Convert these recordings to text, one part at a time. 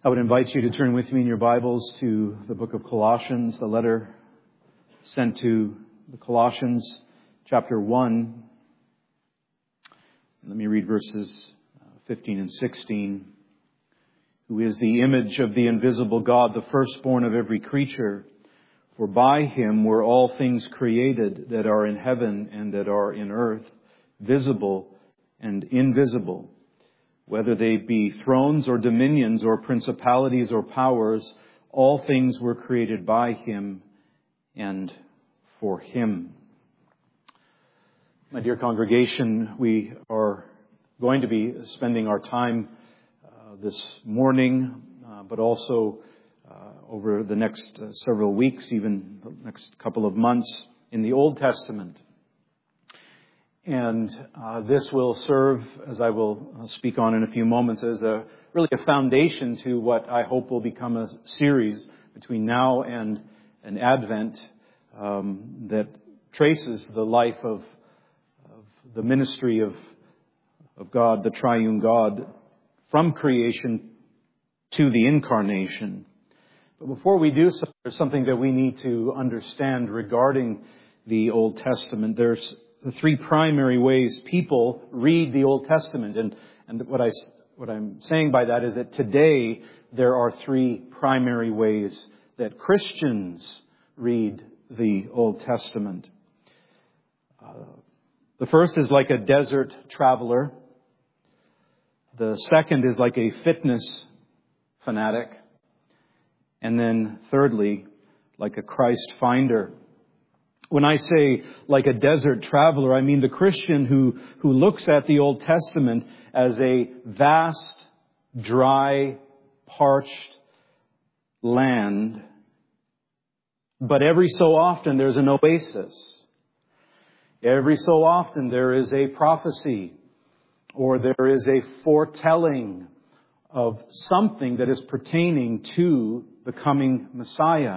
I would invite you to turn with me in your Bibles to the book of Colossians, the letter sent to the Colossians, chapter 1. Let me read verses 15 and 16. Who is the image of the invisible God, the firstborn of every creature? For by him were all things created that are in heaven and that are in earth, visible and invisible. Whether they be thrones or dominions or principalities or powers, all things were created by him and for him. My dear congregation, we are going to be spending our time this morning, but also over the next several weeks, even the next couple of months, in the Old Testament. And this will serve, as I will speak on in a few moments, as really a foundation to what I hope will become a series between now and an Advent that traces the life of the ministry of God, the triune God, from creation to the incarnation. But before we do so, there's something that we need to understand regarding the Old Testament. There's the three primary ways people read the Old Testament. And what I'm saying by that is that today there are three primary ways that Christians read the Old Testament. The first is like a desert traveler. The second is like a fitness fanatic. And then thirdly, like a Christ finder. When I say like a desert traveler, I mean the Christian who looks at the Old Testament as a vast, dry, parched land. But every so often there's an oasis. Every so often there is a prophecy, or there is a foretelling of something that is pertaining to the coming Messiah.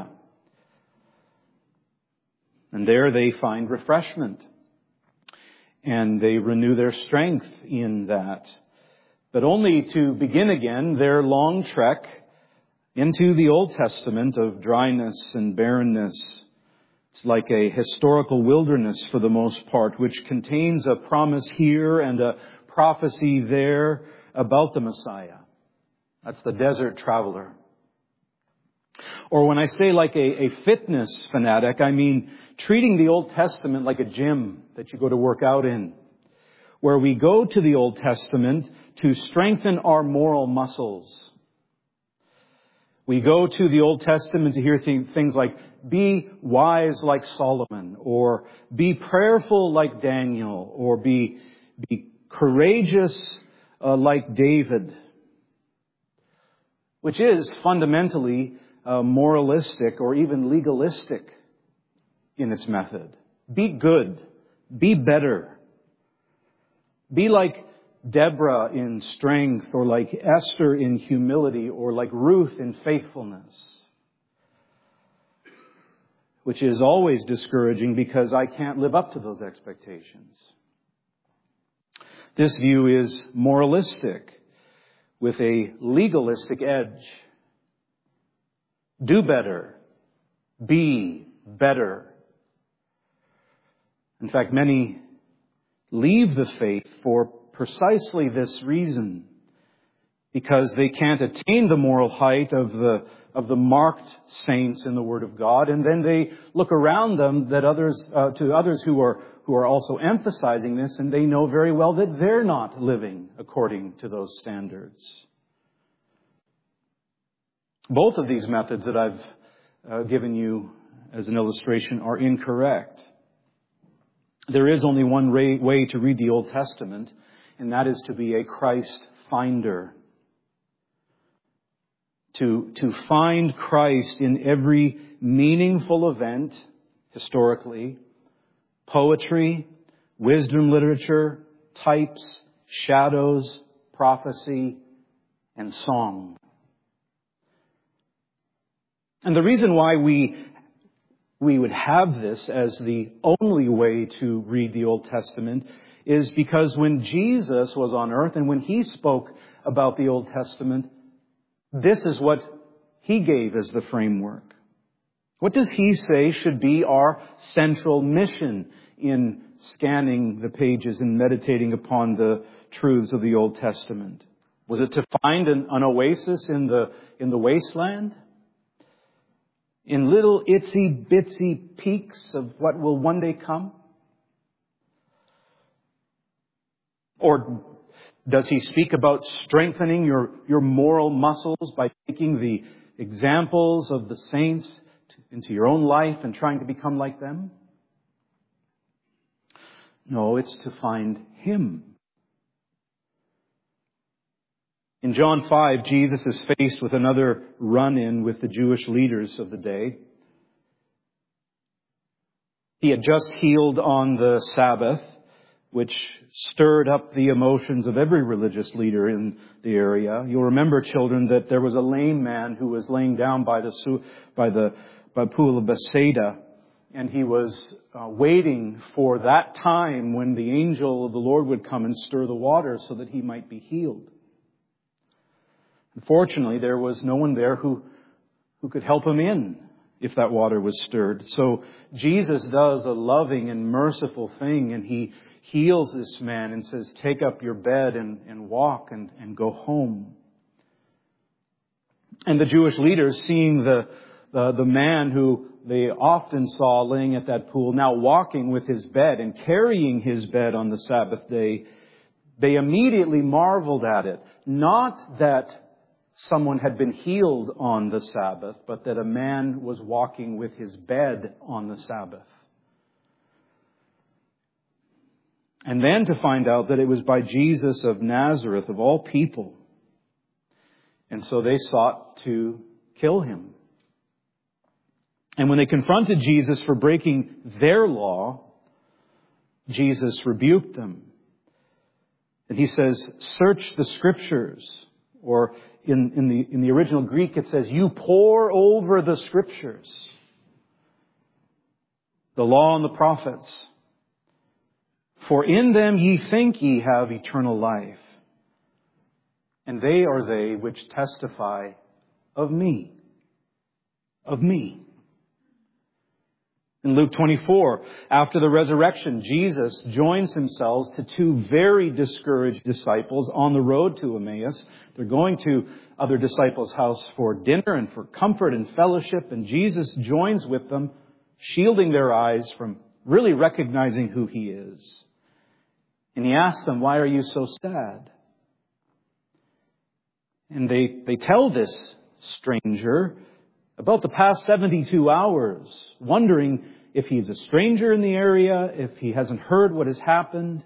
And there they find refreshment. And they renew their strength in that. But only to begin again their long trek into the Old Testament of dryness and barrenness. It's like a historical wilderness for the most part, which contains a promise here and a prophecy there about the Messiah. That's the desert traveler. Or when I say like a fitness fanatic, I mean treating the Old Testament like a gym that you go to work out in, where we go to the Old Testament to strengthen our moral muscles. We go to the Old Testament to hear things like, be wise like Solomon, or be prayerful like Daniel, or be courageous like David, which is fundamentally moralistic or even legalistic in its method. Be good. Be better. Be like Deborah in strength, or like Esther in humility, or like Ruth in faithfulness. Which is always discouraging because I can't live up to those expectations. This view is moralistic with a legalistic edge. Do better. Be better. In fact, many leave the faith for precisely this reason, because they can't attain the moral height of the marked saints in the Word of God, and then they look around them to others who are also emphasizing this, and they know very well that they're not living according to those standards. Both of these methods that I've given you as an illustration are incorrect. There is only one way to read the Old Testament, and that is to be a Christ finder. To find Christ in every meaningful event, historically, poetry, wisdom literature, types, shadows, prophecy, and song. And the reason why we would have this as the only way to read the Old Testament is because when Jesus was on earth and when he spoke about the Old Testament, This is what he gave as the framework. What does he say should be our central mission in scanning the pages and meditating upon the truths of the Old Testament? Was it to find an oasis in the wasteland? In little itsy bitsy peaks of what will one day come? Or does he speak about strengthening your moral muscles by taking the examples of the saints into your own life and trying to become like them? No, it's to find Him. In John 5, Jesus is faced with another run-in with the Jewish leaders of the day. He had just healed on the Sabbath, which stirred up the emotions of every religious leader in the area. You'll remember, children, that there was a lame man who was laying down by the pool of Bethsaida, and he was waiting for that time when the angel of the Lord would come and stir the water so that he might be healed. Unfortunately, there was no one there who could help him in if that water was stirred. So Jesus does a loving and merciful thing, and He heals this man and says, take up your bed and walk and go home. And the Jewish leaders, seeing the man who they often saw laying at that pool, now walking with his bed and carrying his bed on the Sabbath day, they immediately marveled at it. Not that someone had been healed on the Sabbath, but that a man was walking with his bed on the Sabbath. And then to find out that it was by Jesus of Nazareth, of all people. And so they sought to kill Him. And when they confronted Jesus for breaking their law, Jesus rebuked them. And He says, search the Scriptures. Or in the original Greek it says, you pore over the Scriptures, the law and the prophets. For in them ye think ye have eternal life, and they are they which testify of me. Of me. In Luke 24, after the resurrection, Jesus joins Himself to two very discouraged disciples on the road to Emmaus. They're going to other disciples' house for dinner and for comfort and fellowship, and Jesus joins with them, shielding their eyes from really recognizing who He is. And He asks them, why are you so sad? And they tell this stranger about the past 72 hours, wondering if he's a stranger in the area, if he hasn't heard what has happened.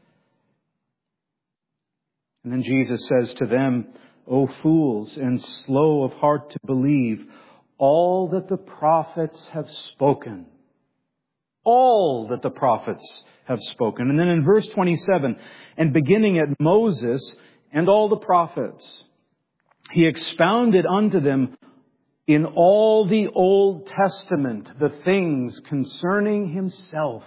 And then Jesus says to them, O fools, and slow of heart to believe all that the prophets have spoken. All that the prophets have spoken. And then in verse 27, and beginning at Moses and all the prophets, He expounded unto them in all the Old Testament the things concerning Himself.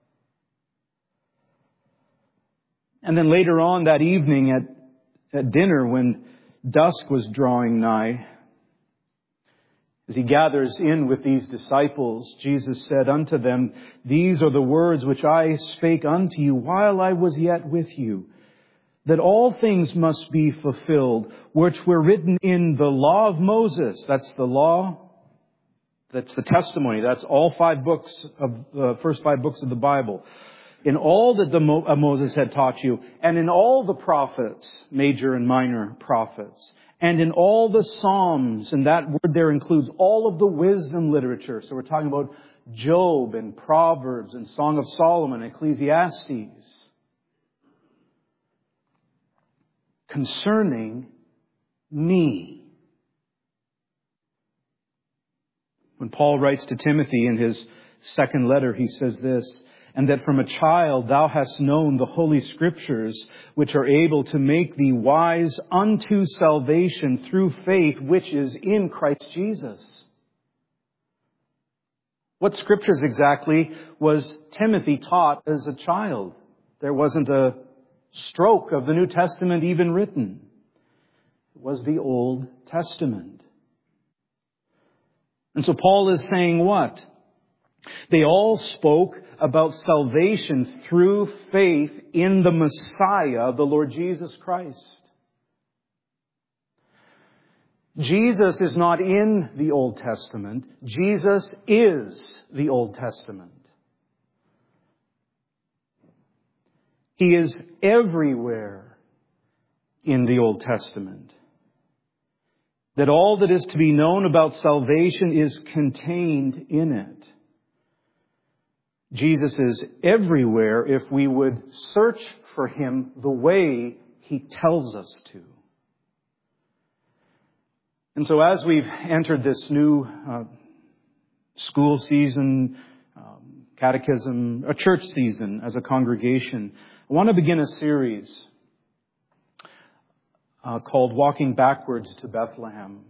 And then later on that evening at dinner, when dusk was drawing nigh, as He gathers in with these disciples, Jesus said unto them, these are the words which I spake unto you while I was yet with you, that all things must be fulfilled, which were written in the law of Moses. That's the law. That's the testimony. That's all 5 books of the first 5 books of the Bible. In all that Moses had taught you, and in all the prophets, major and minor prophets, and in all the Psalms, and that word there includes all of the wisdom literature. So we're talking about Job and Proverbs and Song of Solomon, Ecclesiastes. Concerning me. When Paul writes to Timothy in his second letter, he says this, and that from a child thou hast known the Holy Scriptures, which are able to make thee wise unto salvation through faith, which is in Christ Jesus. What Scriptures exactly was Timothy taught as a child? There wasn't a stroke of the New Testament even written. was the Old Testament. And so Paul is saying what? They all spoke about salvation through faith in the Messiah, the Lord Jesus Christ. Jesus is not in the Old Testament. Jesus is the Old Testament. He is everywhere in the Old Testament. That all that is to be known about salvation is contained in it. Jesus is everywhere if we would search for Him the way He tells us to. And so as we've entered this new school season, catechism, a church season as a congregation, I want to begin a series called Walking Backwards to Bethlehem.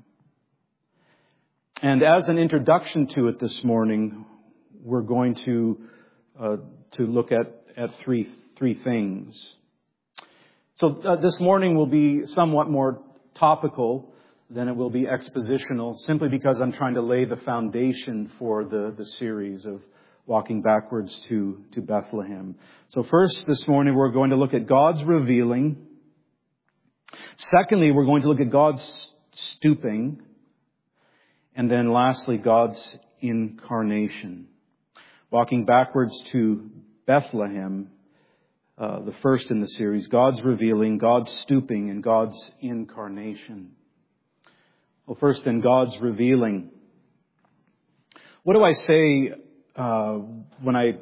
And as an introduction to it this morning, we're going to look at three things. So this morning will be somewhat more topical than it will be expositional, simply because I'm trying to lay the foundation for the series of Walking Backwards to Bethlehem. So first, this morning, we're going to look at God's revealing. Secondly, we're going to look at God's stooping. And then lastly, God's incarnation. Walking backwards to Bethlehem, the first in the series, God's revealing, God's stooping, and God's incarnation. Well, first then, God's revealing. What do I say when I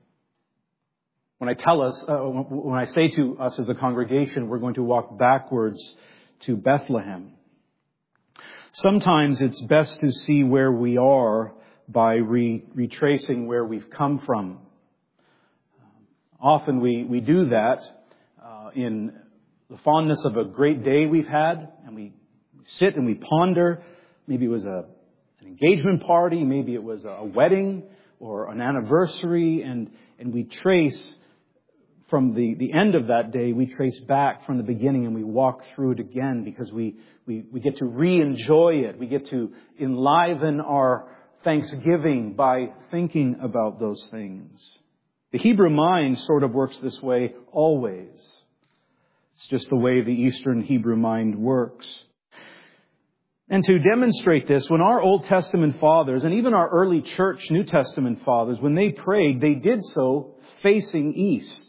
say to us as a congregation, we're going to walk backwards to Bethlehem? Sometimes it's best to see where we are by retracing where we've come from. Often we do that in the fondness of a great day we've had, and we sit and we ponder. Maybe it was an engagement party, maybe it was a wedding or an anniversary, and we trace from the end of that day, we trace back from the beginning and we walk through it again because we get to re-enjoy it. We get to enliven our Thanksgiving by thinking about those things. The Hebrew mind sort of works this way always. It's just the way the Eastern Hebrew mind works. And to demonstrate this, when our Old Testament fathers, and even our early church New Testament fathers, when they prayed, they did so facing east.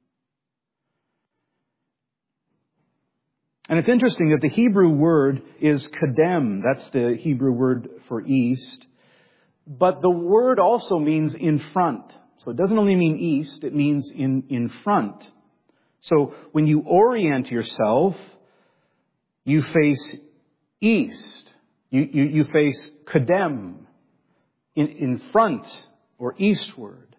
And it's interesting that the Hebrew word is kadem. That's the Hebrew word for east. But the word also means in front. So it doesn't only mean east, it means in front. So when you orient yourself, you face east. You face kadem, in front or eastward.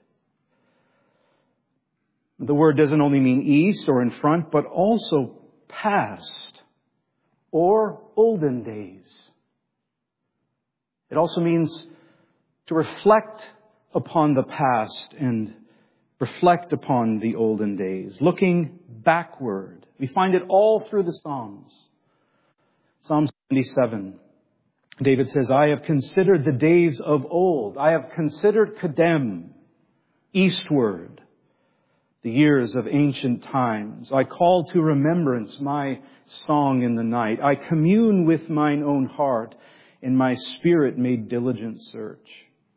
The word doesn't only mean east or in front, but also past or olden days. It also means to reflect upon the past and reflect upon the olden days, looking backward. We find it all through the Psalms. Psalm 77. David says, I have considered the days of old. I have considered kadem, eastward, the years of ancient times. I call to remembrance my song in the night. I commune with mine own heart, and my spirit made diligent search.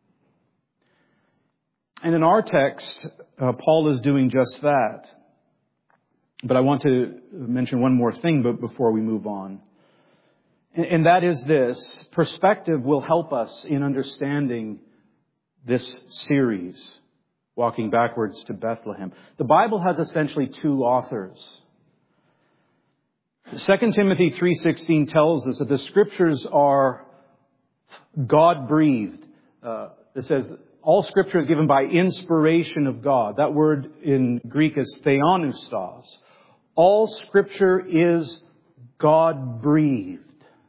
And in our text, Paul is doing just that. But I want to mention one more thing before we move on. And that is this. Perspective will help us in understanding this series, Walking Backwards to Bethlehem. The Bible has essentially two authors. 2 Timothy 3:16 tells us that the Scriptures are God-breathed. It says, all Scripture is given by inspiration of God. That word in Greek is theopneustos. All Scripture is God-breathed.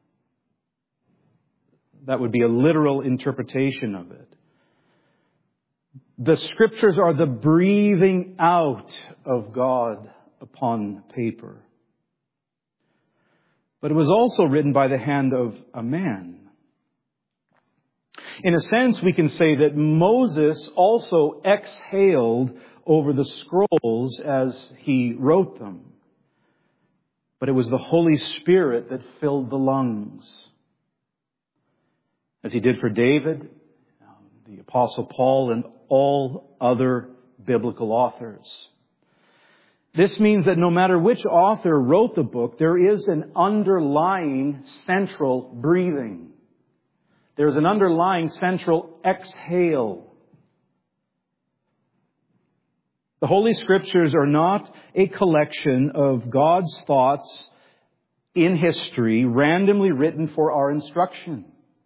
That would be a literal interpretation of it. The Scriptures are the breathing out of God upon paper. but it was also written by the hand of a man. In a sense, we can say that Moses also exhaled over the scrolls as he wrote them. But it was the Holy Spirit that filled the lungs. As he did for David, the Apostle Paul, and all other biblical authors. This means that no matter which author wrote the book, there is an underlying central breathing. There's an underlying central exhale. The Holy Scriptures are not a collection of God's thoughts in history randomly written for our instruction.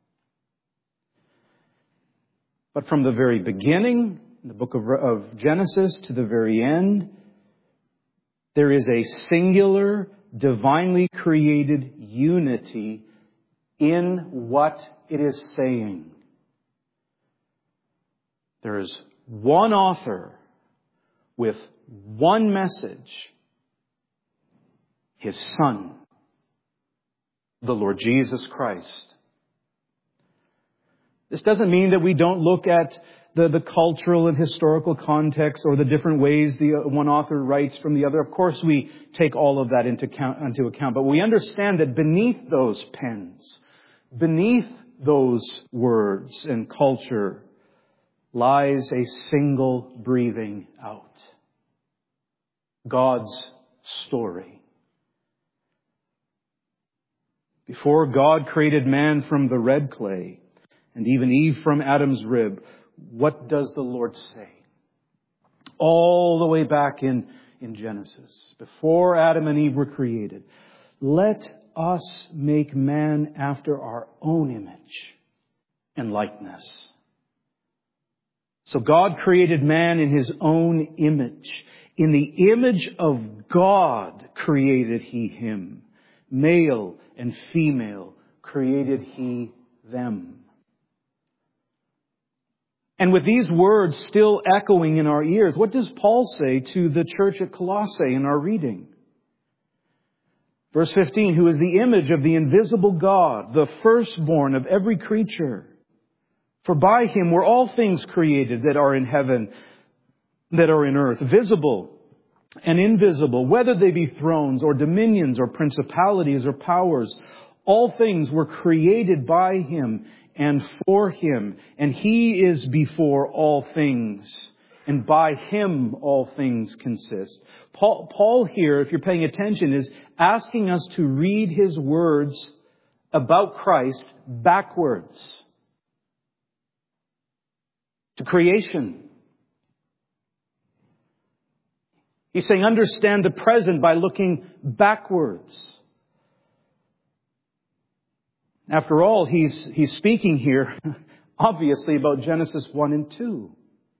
But from the very beginning, in the book of Genesis to the very end, there is a singular, divinely created unity in what it is saying. There is one author with one message, His Son, the Lord Jesus Christ. This doesn't mean that we don't look at the cultural and historical context or the different ways the one author writes from the other. Of course, we take all of that into account. But we understand that beneath those pens, beneath those words and culture, lies a single breathing out. God's story. Before God created man from the red clay, and even Eve from Adam's rib, what does the Lord say? All the way back in Genesis, before Adam and Eve were created, let us make man after our own image and likeness. So God created man in His own image. In the image of God created He him. Male and female created He them. And with these words still echoing in our ears, what does Paul say to the church at Colossae in our reading? Verse 15, who is the image of the invisible God, the firstborn of every creature. For by Him were all things created that are in heaven, that are in earth, visible and invisible, whether they be thrones or dominions or principalities or powers. All things were created by Him and for Him, and He is before all things, and by Him all things consist. Paul here, if you're paying attention, is asking us to read his words about Christ backwards to creation. He's saying understand the present by looking backwards. After all, he's speaking here, obviously, about Genesis 1 and 2.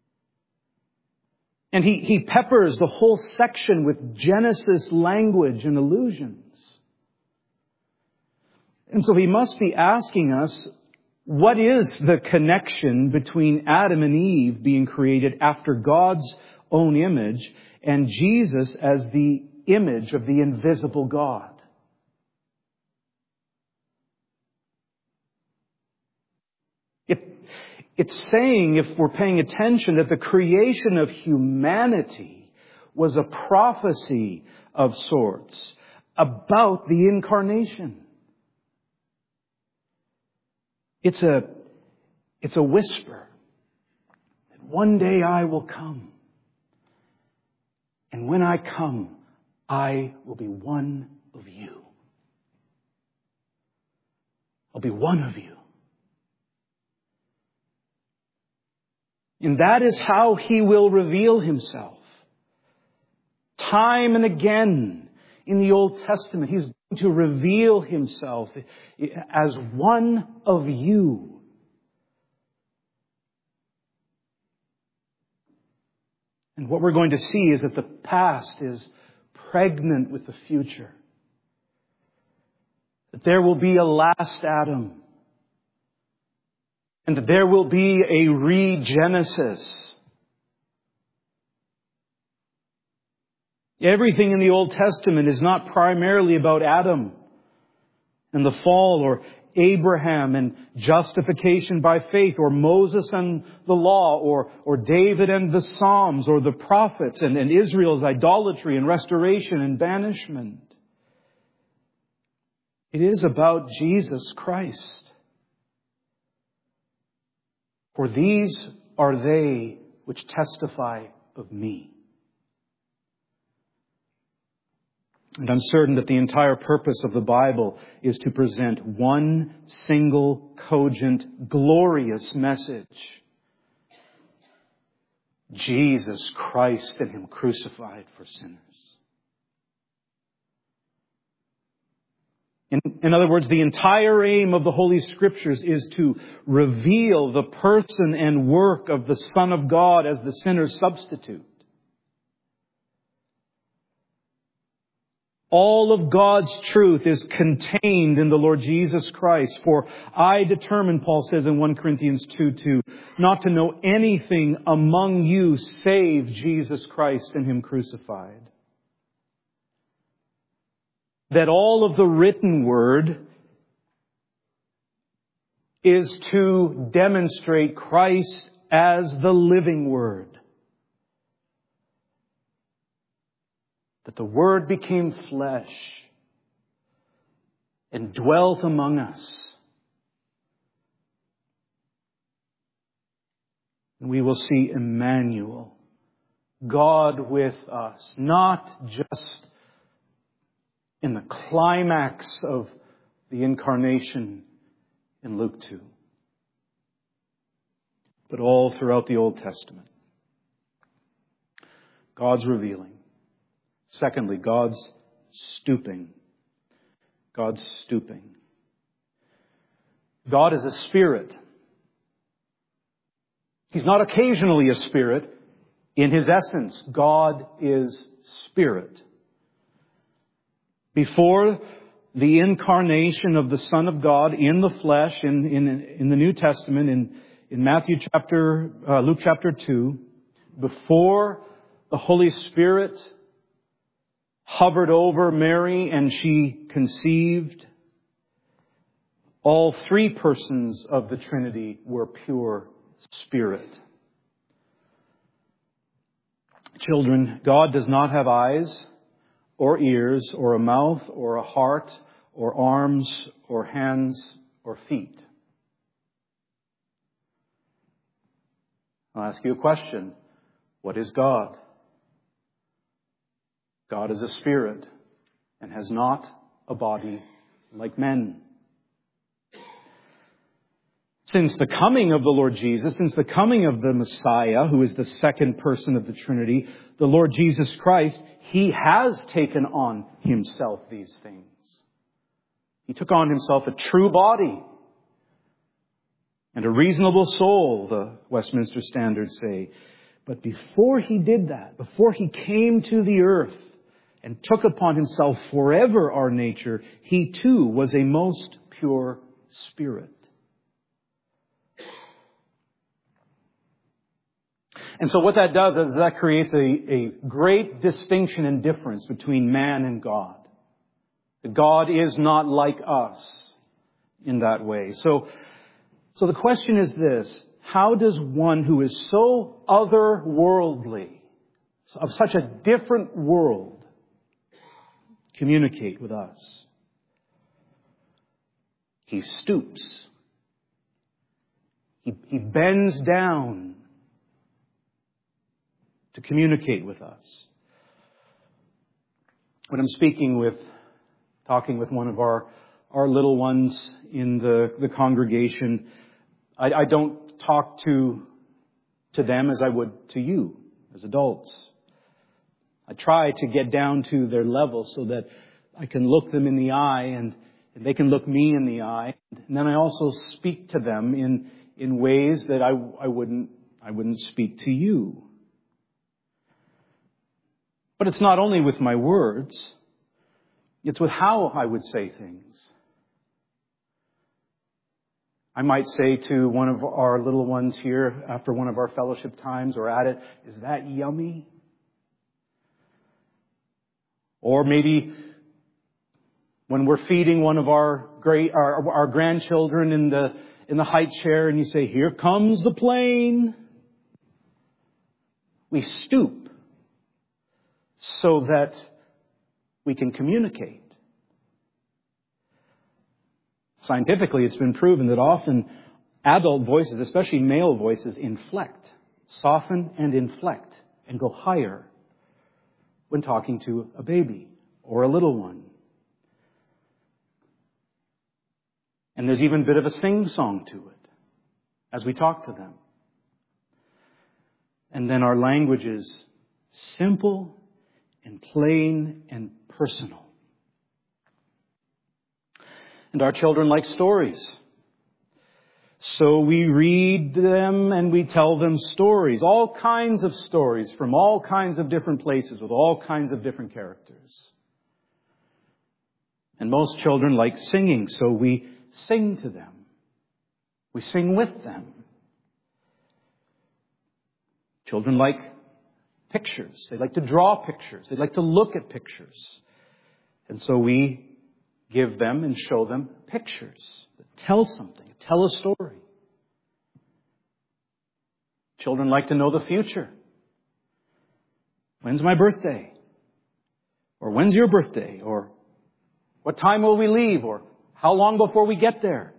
And he peppers the whole section with Genesis language and allusions. And so he must be asking us, what is the connection between Adam and Eve being created after God's own image and Jesus as the image of the invisible God? It's saying, if we're paying attention, that the creation of humanity was a prophecy of sorts about the incarnation. It's a whisper that one day I will come. And when I come, I will be one of you. I'll be one of you. And that is how He will reveal Himself. Time and again in the Old Testament, He's going to reveal Himself as one of you. And what we're going to see is that the past is pregnant with the future. That there will be a last Adam. And that there will be a regenesis. Everything in the Old Testament is not primarily about Adam and the fall, or Abraham and justification by faith, or Moses and the law, or David and the Psalms, or the prophets and Israel's idolatry and restoration and banishment. It is about Jesus Christ. For these are they which testify of me. And I'm certain that the entire purpose of the Bible is to present one single, cogent, glorious message. Jesus Christ and Him crucified for sinners. In other words, the entire aim of the Holy Scriptures is to reveal the person and work of the Son of God as the sinner's substitute. All of God's truth is contained in the Lord Jesus Christ. For I determined, Paul says in 1 Corinthians 2:2, not to know anything among you save Jesus Christ and Him crucified. That all of the written word is to demonstrate Christ as the living Word. That the Word became flesh and dwelt among us. And we will see Emmanuel, God with us, not just in the climax of the incarnation in Luke 2, but all throughout the Old Testament. God's revealing. Secondly, God's stooping. God's stooping. God is a spirit. He's not occasionally a spirit. In His essence, God is spirit. Before the incarnation of the Son of God in the flesh in the New Testament, in Luke chapter 2, before the Holy Spirit hovered over Mary and she conceived, all three persons of the Trinity were pure spirit. Children, God does not have eyes or ears or a mouth or a heart or arms or hands or feet. I'll ask you a question. What is God? God is a spirit and has not a body like men. Since the coming of the Lord Jesus, since the coming of the Messiah, who is the second person of the Trinity, the Lord Jesus Christ, He has taken on Himself these things. He took on Himself a true body and a reasonable soul, the Westminster Standards say. But before He did that, before He came to the earth and took upon Himself forever our nature, He too was a most pure spirit. And so what that does is that creates a great distinction and difference between man and God. God is not like us in that way. So the question is this: how does one who is so otherworldly, of such a different world, communicate with us? He stoops. He bends down to communicate with us. When I'm talking with one of our little ones in the congregation, I don't talk to them as I would to you as adults. I try to get down to their level so that I can look them in the eye and they can look me in the eye. And then I also speak to them in ways that I wouldn't speak to you. But it's not only with my words, it's with how I would say things. I might say to one of our little ones here after one of our fellowship times or at it, "Is that yummy?" Or maybe When we're feeding one of our grandchildren in the high chair and you say, "Here comes the plane," we stoop so that we can communicate. Scientifically, it's been proven that often adult voices, especially male voices, inflect, soften and inflect and go higher when talking to a baby or a little one. And there's even a bit of a sing-song to it as we talk to them. And then our language is simple and plain and personal. And our children like stories. So we read them and we tell them stories, all kinds of stories from all kinds of different places with all kinds of different characters. And most children like singing, so we sing to them. We sing with them. Children like pictures. They like to draw pictures. They like to look at pictures. And so we give them and show them pictures that tell something, tell a story. Children like to know the future. When's my birthday? Or when's your birthday? Or what time will we leave? Or how long before we get there?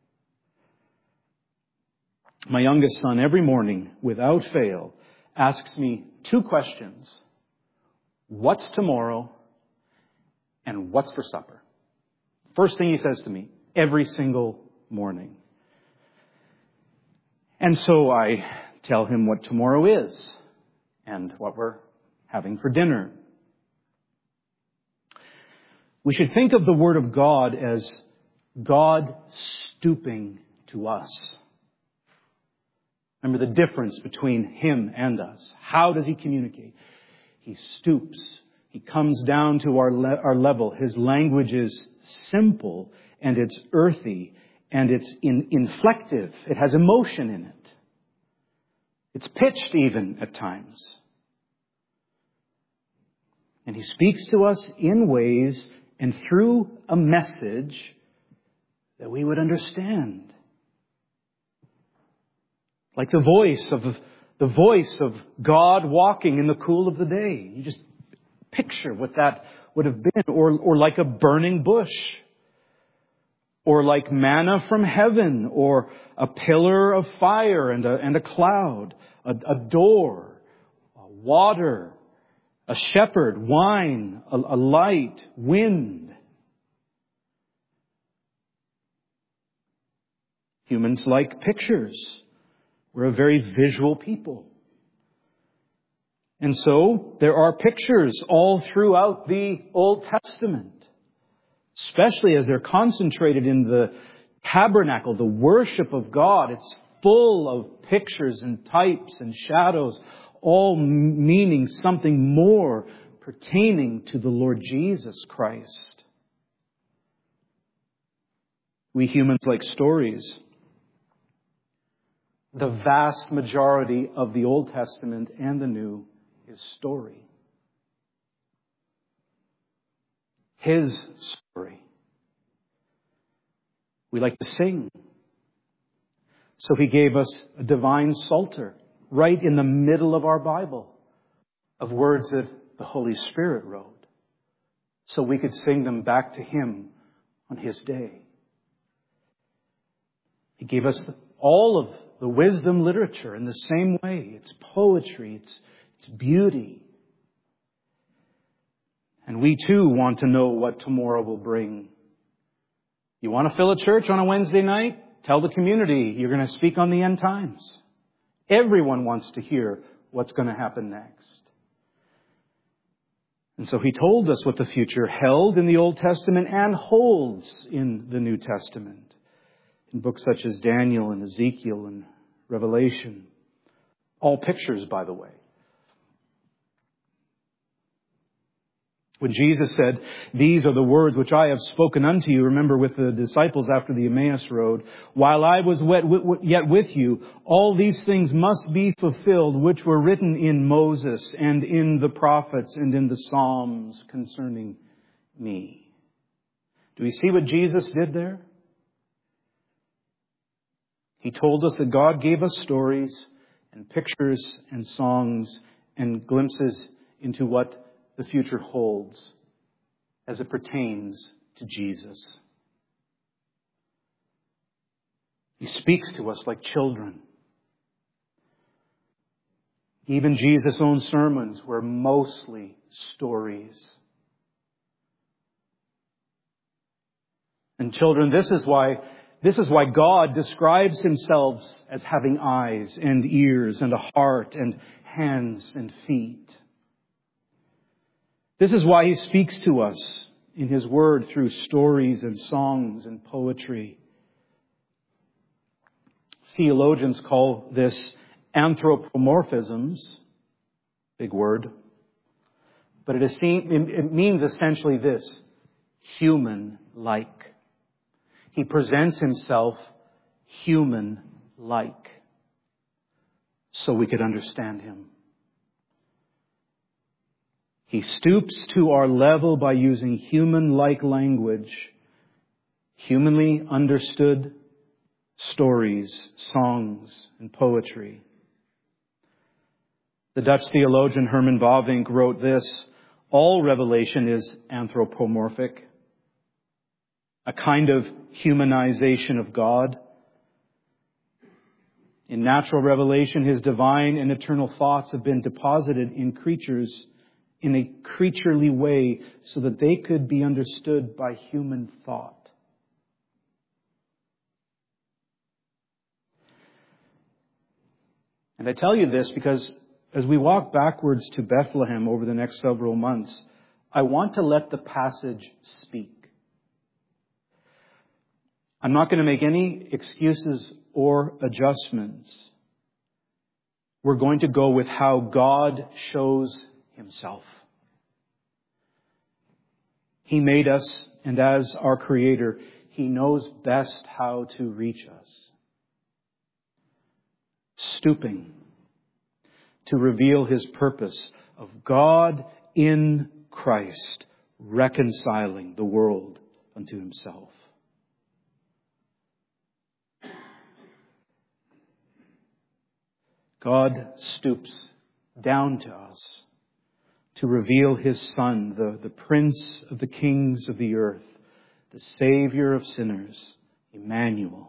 My youngest son, every morning, without fail, asks me 2 questions. What's tomorrow? And what's for supper? First thing he says to me, every single morning. And so I tell him what tomorrow is and what we're having for dinner. We should think of the Word of God as God stooping to us. Remember the difference between Him and us. How does He communicate? He stoops. He comes down to our level. His language is simple and it's earthy and it's inflective. It has emotion in it. It's pitched even at times. And He speaks to us in ways and through a message that we would understand. Like the voice of God walking in the cool of the day. You just picture what that would have been. Or like a burning bush. Or like manna from heaven. Or a pillar of fire and a cloud. A door. Water. A shepherd. Wine. A light. Wind. Humans like pictures. We're a very visual people. And so there are pictures all throughout the Old Testament, especially as they're concentrated in the tabernacle, the worship of God. It's full of pictures and types and shadows, all meaning something more pertaining to the Lord Jesus Christ. We humans like stories. The vast majority of the Old Testament and the New is story. His story. We like to sing. So He gave us a divine psalter right in the middle of our Bible of words that the Holy Spirit wrote. So we could sing them back to Him on His day. He gave us all of the wisdom literature in the same way. It's poetry. It's beauty. And we too want to know what tomorrow will bring. You want to fill a church on a Wednesday night? Tell the community you're going to speak on the end times. Everyone wants to hear what's going to happen next. And so He told us what the future held in the Old Testament and holds in the New Testament. In books such as Daniel and Ezekiel and Revelation. All pictures, by the way. When Jesus said, "These are the words which I have spoken unto you," remember with the disciples after the Emmaus road, "while I was yet with you, all these things must be fulfilled, which were written in Moses and in the prophets and in the Psalms concerning me." Do we see what Jesus did there? He told us that God gave us stories and pictures and songs and glimpses into what the future holds as it pertains to Jesus. He speaks to us like children. Even Jesus' own sermons were mostly stories. And children, this is why God describes Himself as having eyes and ears and a heart and hands and feet. This is why He speaks to us in His Word through stories and songs and poetry. Theologians call this anthropomorphisms. Big word. But it means essentially this: human-like. He presents Himself human-like so we could understand Him. He stoops to our level by using human-like language, humanly understood stories, songs, and poetry. The Dutch theologian Herman Bavinck wrote this: all revelation is anthropomorphic, a kind of humanization of God. In natural revelation, His divine and eternal thoughts have been deposited in creatures in a creaturely way so that they could be understood by human thought. And I tell you this because as we walk backwards to Bethlehem over the next several months, I want to let the passage speak. I'm not going to make any excuses or adjustments. We're going to go with how God shows Himself. He made us, and as our Creator, He knows best how to reach us. Stooping to reveal His purpose of God in Christ, reconciling the world unto Himself. God stoops down to us to reveal His Son, the Prince of the kings of the earth, the Savior of sinners, Emmanuel.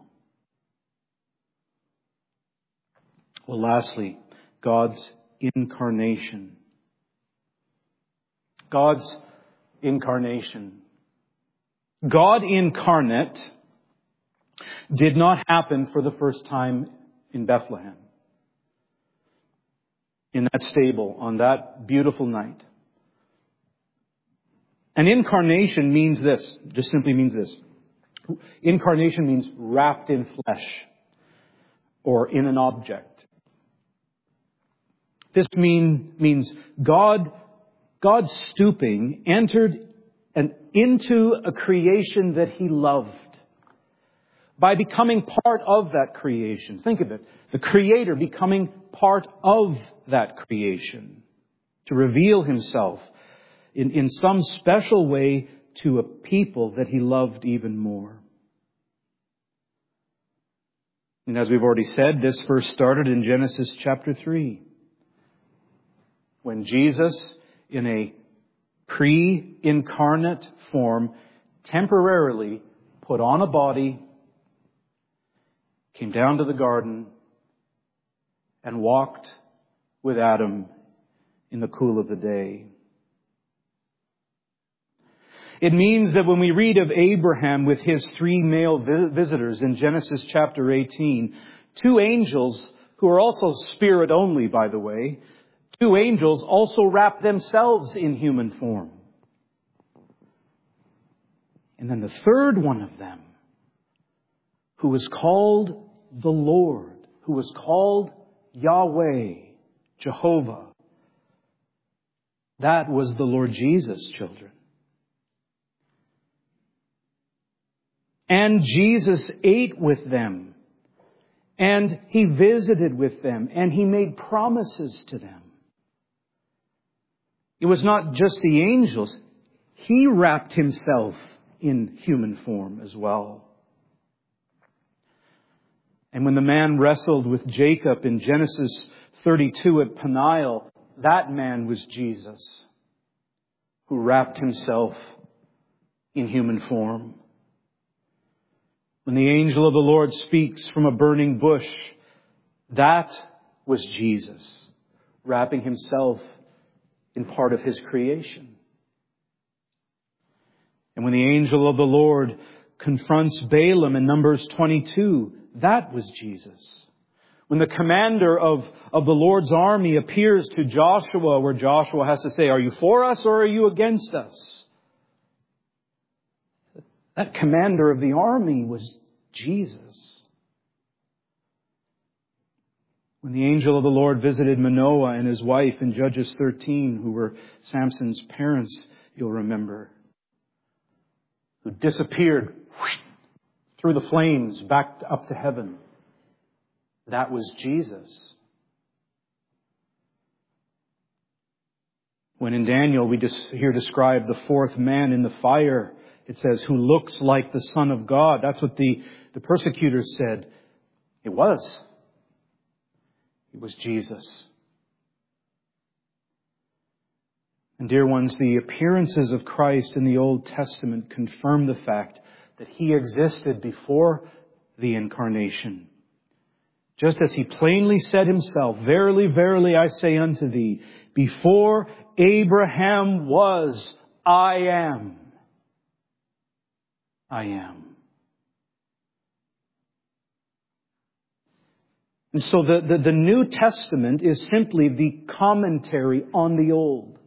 Well, lastly, God's incarnation. God's incarnation. God incarnate did not happen for the first time in Bethlehem, in that stable on that beautiful night. An incarnation means this, just simply means this. Incarnation means wrapped in flesh or in an object. This means God stooping entered into a creation that He loved by becoming part of that creation. Think of it. The Creator becoming part of that creation to reveal Himself in some special way to a people that He loved even more. And as we've already said, this first started in Genesis chapter 3. When Jesus, in a pre-incarnate form, temporarily put on a body, came down to the garden, and walked with Adam in the cool of the day. It means that when we read of Abraham with his 3 male visitors in Genesis chapter 18, 2 angels, who are also spirit only, by the way, 2 angels also wrap themselves in human form. And then the third one of them, who was called the Lord, who was called Yahweh, Jehovah, that was the Lord Jesus, children. And Jesus ate with them, and He visited with them, and He made promises to them. It was not just the angels. He wrapped Himself in human form as well. And when the man wrestled with Jacob in Genesis 32 at Peniel, that man was Jesus, who wrapped himself in human form. When the angel of the Lord speaks from a burning bush, that was Jesus, wrapping himself in part of his creation. And when the angel of the Lord confronts Balaam in Numbers 22, that was Jesus. When the commander of the Lord's army appears to Joshua, where Joshua has to say, "Are you for us or are you against us?" That commander of the army was Jesus. When the angel of the Lord visited Manoah and his wife in Judges 13, who were Samson's parents, you'll remember, who disappeared through the flames back up to heaven, that was Jesus. When in Daniel we just hear described the fourth man in the fire, it says, who looks like the Son of God. That's what the persecutors said. It was Jesus. And dear ones, the appearances of Christ in the Old Testament confirm the fact that He existed before the incarnation. Just as He plainly said Himself, "Verily, verily, I say unto thee, before Abraham was, I am." I am. And so the New Testament is simply the commentary on the Old.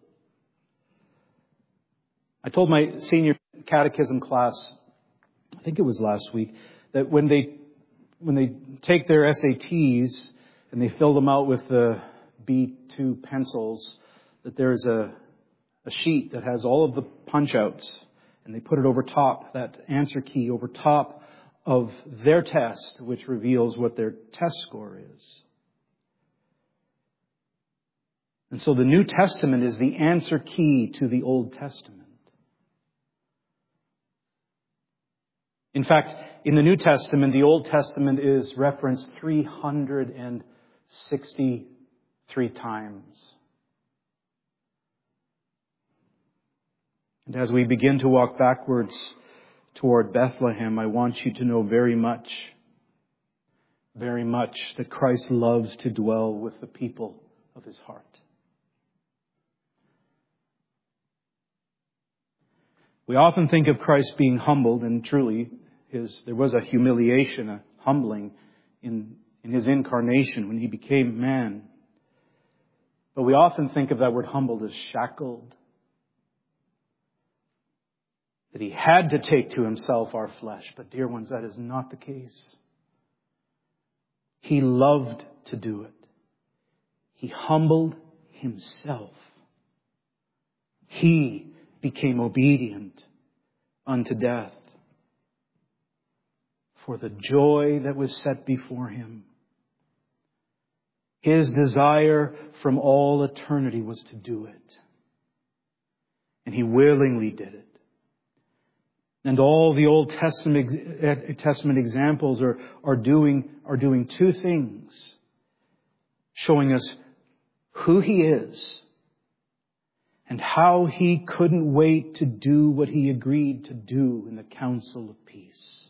I told my senior catechism class, I think it was last week, that when they take their SATs and they fill them out with the B2 pencils, that there's a sheet that has all of the punch outs, and they put it over top, that answer key over top of their test, which reveals what their test score is. And so the New Testament is the answer key to the Old Testament. In fact, in the New Testament, the Old Testament is referenced 363 times. And as we begin to walk backwards toward Bethlehem, I want you to know very much that Christ loves to dwell with the people of His heart. We often think of Christ being humbled, and truly there was a humiliation, a humbling in His incarnation when He became man. But we often think of that word humbled as shackled. That He had to take to Himself our flesh. But dear ones, that is not the case. He loved to do it. He humbled Himself. He became obedient unto death for the joy that was set before Him. His desire from all eternity was to do it. And He willingly did it. And all the Old Testament examples are doing two things. Showing us who He is and how He couldn't wait to do what He agreed to do in the council of peace.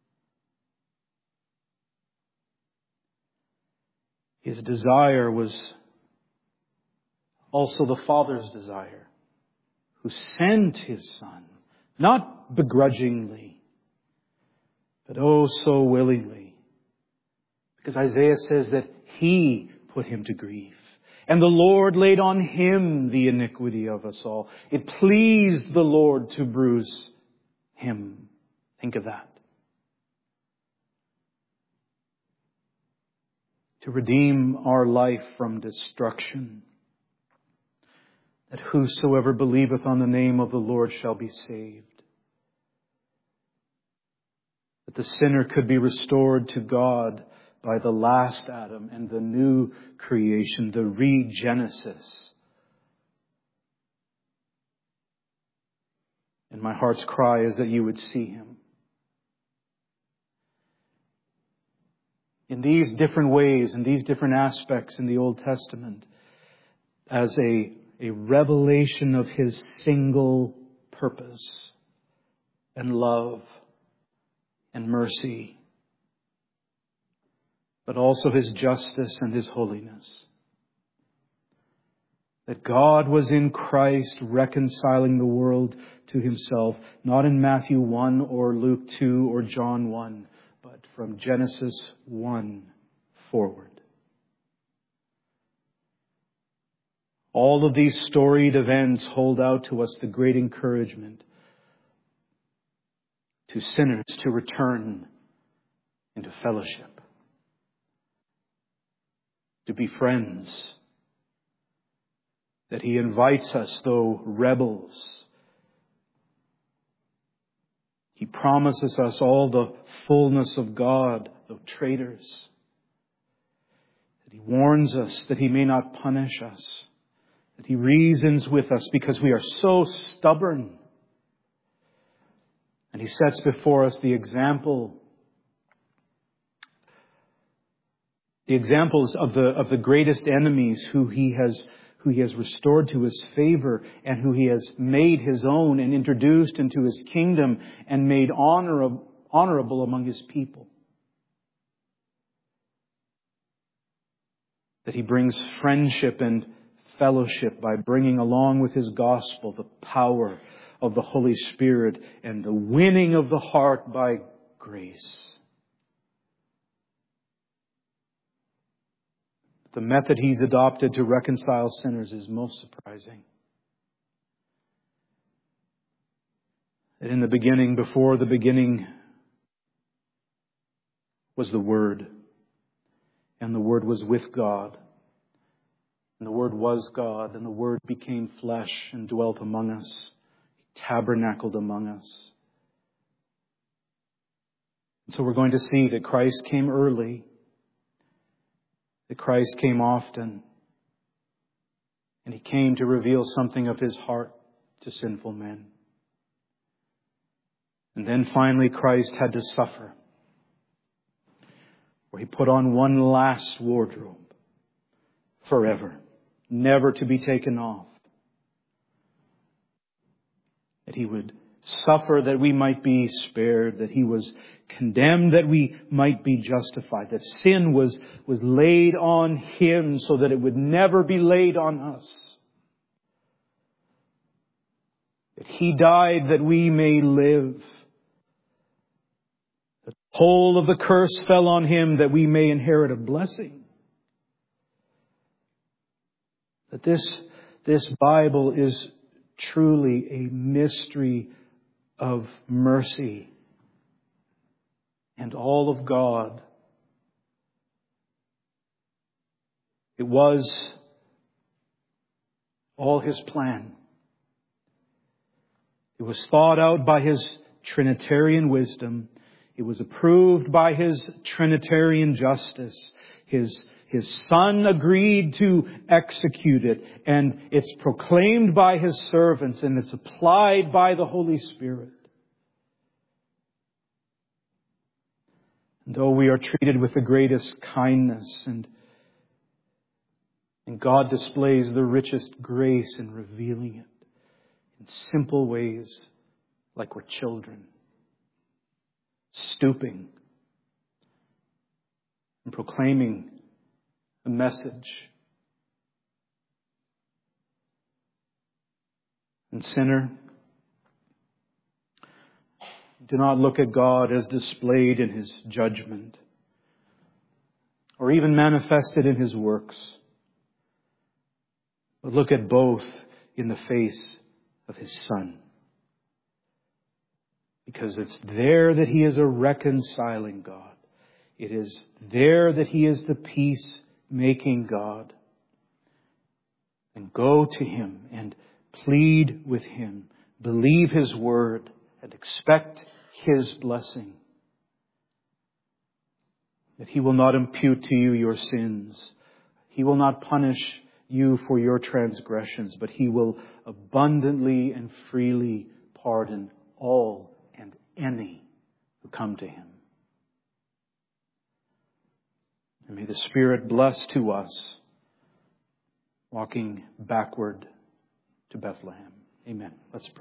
His desire was also the Father's desire, who sent His Son. Not begrudgingly, but oh so willingly. Because Isaiah says that He put Him to grief. And the Lord laid on Him the iniquity of us all. It pleased the Lord to bruise Him. Think of that. To redeem our life from destruction. That whosoever believeth on the name of the Lord shall be saved. That the sinner could be restored to God by the last Adam and the new creation, the regenesis. And my heart's cry is that you would see Him. In these different ways, in these different aspects in the Old Testament, as a revelation of His single purpose and love and mercy, but also His justice and His holiness. That God was in Christ reconciling the world to Himself, not in Matthew 1 or Luke 2 or John 1, but from Genesis 1 forward. All of these storied events hold out to us the great encouragement to sinners to return into fellowship, to be friends, that He invites us, though rebels. He promises us all the fullness of God, though traitors. That He warns us that He may not punish us. That He reasons with us because we are so stubborn. And He sets before us the examples of the greatest enemies who He has restored to His favor and who He has made His own and introduced into His kingdom and made honorable among His people. That He brings friendship and fellowship by bringing along with His gospel the power of the Holy Spirit and the winning of the heart by grace. The method He's adopted to reconcile sinners is most surprising. That in the beginning, before the beginning, was the Word. And the Word was with God. And the Word was God. And the Word became flesh and dwelt among us. He tabernacled among us. And so we're going to see that Christ came early. That Christ came often. And He came to reveal something of His heart to sinful men. And then finally Christ had to suffer, where He put on one last wardrobe forever, never to be taken off. That He would suffer that we might be spared, that He was condemned that we might be justified, that sin was laid on Him so that it would never be laid on us. That He died that we may live. The toll of the curse fell on Him that we may inherit a blessing. That this Bible is truly a mystery of mercy and all of God. It was all His plan. It was thought out by His Trinitarian wisdom. It was approved by His Trinitarian justice. His Son agreed to execute it, and it's proclaimed by His servants, and it's applied by the Holy Spirit. And though we are treated with the greatest kindness, and God displays the richest grace in revealing it in simple ways, like we're children, stooping and proclaiming a message. And sinner, do not look at God as displayed in His judgment or even manifested in His works, but look at both in the face of His Son. Because it's there that He is a reconciling God. It is there that He is the peace-making God. And go to Him and plead with Him. Believe His word and expect His blessing. That He will not impute to you your sins. He will not punish you for your transgressions, but He will abundantly and freely pardon all and any who come to Him. And may the Spirit bless to us walking backward to Bethlehem. Amen. Let's pray.